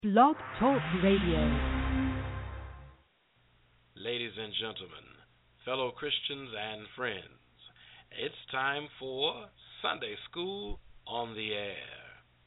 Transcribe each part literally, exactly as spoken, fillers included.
Blog Talk Radio. Ladies and gentlemen, fellow Christians and friends, it's time for Sunday School on the Air.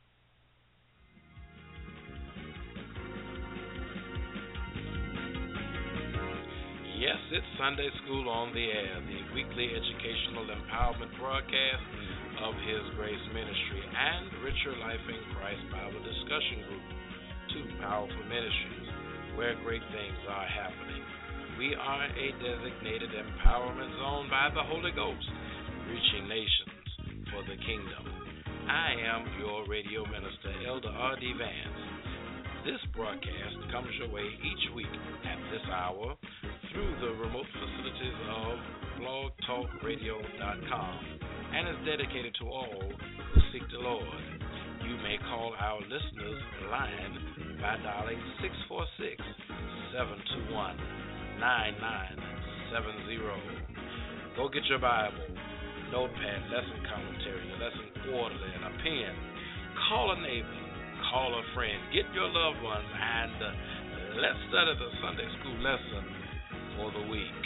Yes, it's Sunday School on the Air, the weekly educational empowerment broadcast of His Grace Ministry and Richer Life in Christ Bible Discussion Group, two powerful ministries where great things are happening. We are a designated empowerment zone by the Holy Ghost, reaching nations for the kingdom. I am your radio minister, Elder R D Vance. This broadcast comes your way each week at this hour through the remote facilities of blog talk radio dot com and is dedicated to all who seek the Lord. You may call our listeners line by dialing six four six, seven two one, nine nine seven zero. Go get your Bible, notepad, lesson commentary, your lesson quarterly, and a pen. Call a neighbor, call a friend, get your loved ones, and uh, let's study the Sunday school lesson for the week.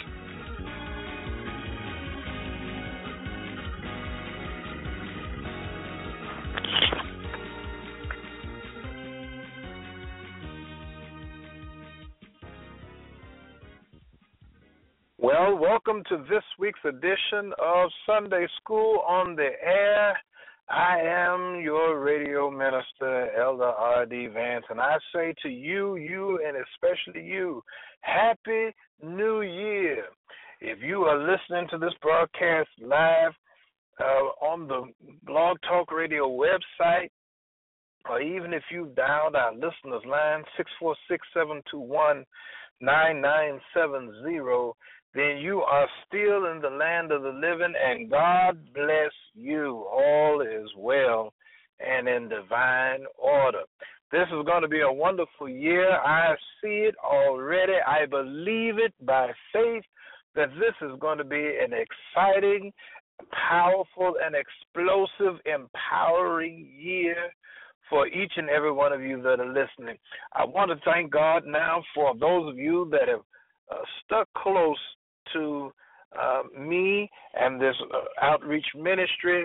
Well, welcome to this week's edition of Sunday School on the Air. I am your radio minister, Elder R D Vance, and I say to you, you, and especially you, Happy New Year. If you are listening to this broadcast live uh, on the Blog Talk Radio website, or even if you've dialed our listeners line, six four six, seven two one, nine nine seven zero, then you are still in the land of the living, and God bless you. All is well and in divine order. This is going to be a wonderful year. I see it already. I believe it by faith that this is going to be an exciting, powerful, and explosive, empowering year for each and every one of you that are listening. I want to thank God now for those of you that have uh, stuck close to uh, me and this uh, outreach ministry.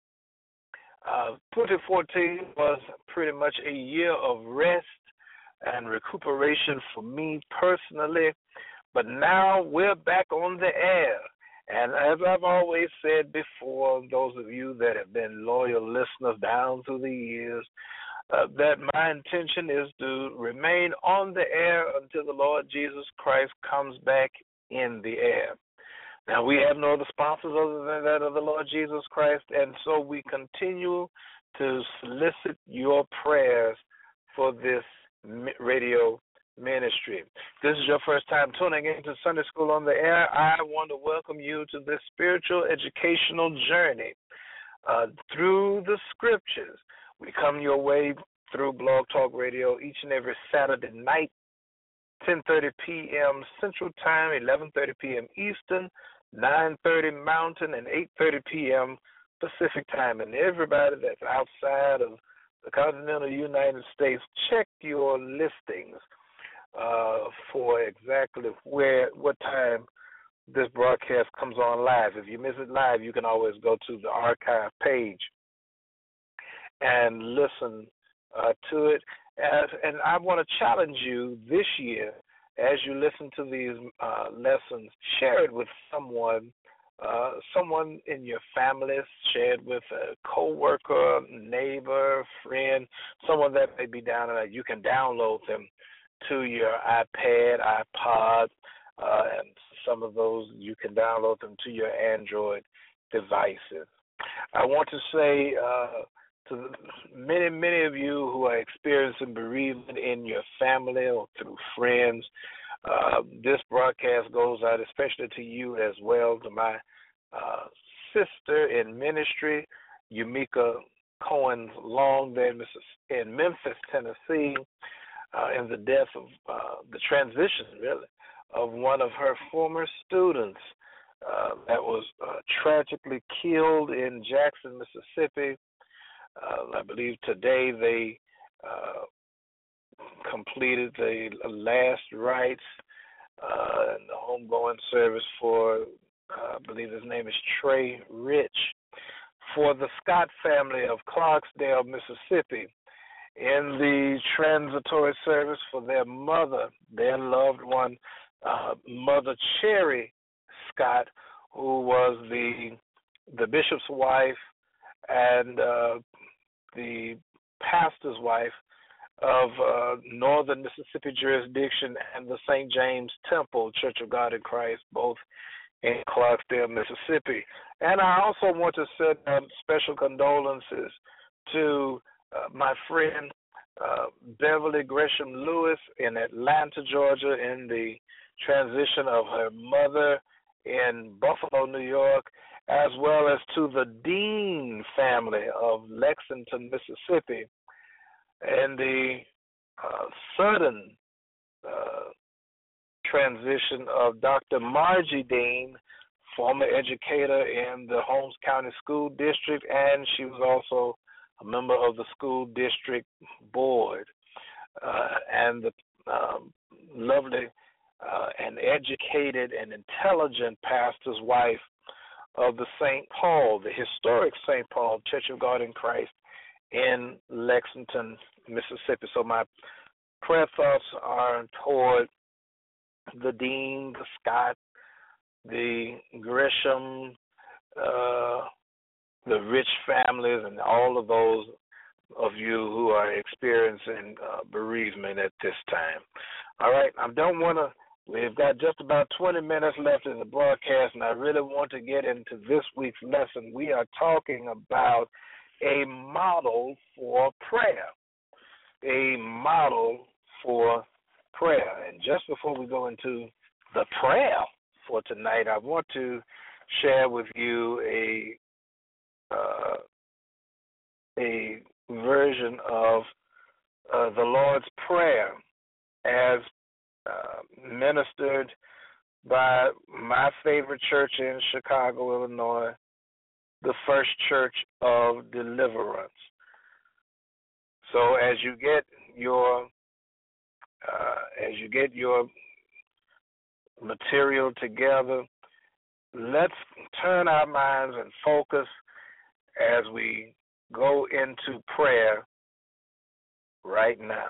Uh, twenty fourteen was pretty much a year of rest and recuperation for me personally, but now we're back on the air. And as I've always said before, those of you that have been loyal listeners down through the years, uh, that my intention is to remain on the air until the Lord Jesus Christ comes back in the air. Now, we have no other sponsors other than that of the Lord Jesus Christ, and so we continue to solicit your prayers for this radio ministry. If this is your first time tuning into Sunday School on the Air, I want to welcome you to this spiritual educational journey uh, through the Scriptures. We come your way through Blog Talk Radio each and every Saturday night, ten thirty p.m. Central Time, eleven thirty p.m. Eastern, nine thirty Mountain, and eight thirty p.m. Pacific Time. And everybody that's outside of the continental United States, check your listings uh, for exactly where, what time this broadcast comes on live. If you miss it live, you can always go to the archive page and listen uh, to it. As, and I want to challenge you this year, as you listen to these uh, lessons, share it with someone, uh, someone in your family, share it with a coworker, neighbor, friend, someone that may be down there. You can download them to your iPad, iPod, uh, and some of those you can download them to your Android devices. I want to say uh, to many, many of you who are experiencing bereavement in your family or through friends, uh, this broadcast goes out especially to you as well, to my uh, sister in ministry, Yumika Cohen Long, there in Memphis, Tennessee, uh, in the death of uh, the transition, really, of one of her former students uh, that was uh, tragically killed in Jackson, Mississippi. Uh, I believe today they uh, completed the last rites uh, and the homegoing service for, uh, I believe his name is Trey Rich, for the Scott family of Clarksdale, Mississippi, in the transitory service for their mother, their loved one, uh, Mother Cherry Scott, who was the the bishop's wife and uh, the pastor's wife of uh, Northern Mississippi jurisdiction and the Saint James Temple, Church of God in Christ, both in Clarksdale, Mississippi. And I also want to send um, special condolences to uh, my friend uh, Beverly Gresham Lewis in Atlanta, Georgia, in the transition of her mother in Buffalo, New York, as well as to the Dean family of Lexington, Mississippi, and the uh, sudden uh, transition of Doctor Margie Dean, former educator in the Holmes County School District, and she was also a member of the school district board, uh, and the um, lovely uh, and educated and intelligent pastor's wife of the Saint Paul, the historic Saint Paul Church of God in Christ in Lexington, Mississippi. So my prayer thoughts are toward the Dean, the Scott, the Gresham, uh, the Rich families, and all of those of you who are experiencing uh, bereavement at this time. All right, I don't want to, we've got just about twenty minutes left in the broadcast, and I really want to get into this week's lesson. We are talking about a model for prayer, a model for prayer. And just before we go into the prayer for tonight, I want to share with you a uh, a version of uh, the Lord's Prayer as uh, ministered by my favorite church in Chicago, Illinois, the First Church of Deliverance. So as you get your uh, as you get your material together, let's turn our minds and focus as we go into prayer right now.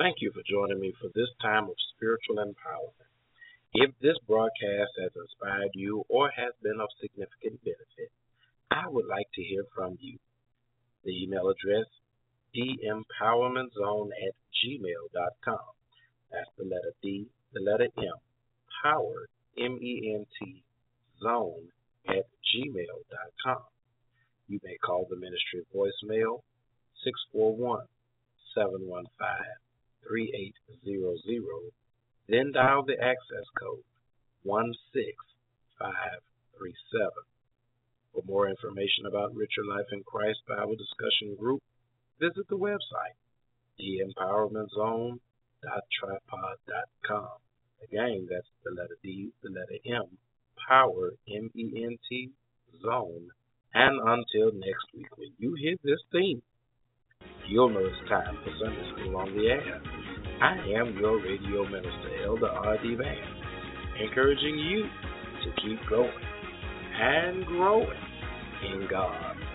Thank you for joining me for this time of spiritual empowerment. If this broadcast has inspired you or has been of significant benefit, I would like to hear from you. The email address, d empowerment zone at gmail dot com. That's the letter D, the letter M, power, M E N T, zone at gmail dot com. You may call the ministry voicemail, six four one, seven one five, three eight zero zero, then dial the access code, one six five three seven. For more information about Richer Life in Christ Bible Discussion Group, visit the website, d empowerment zone dot tripod dot com. Again, that's the letter D, the letter M, power, M E N T, zone. And until next week, when you hear this theme, you'll know it's time for Sunday School on the Air. I am your radio minister, Elder R D. Vance, encouraging you to keep going and growing in God.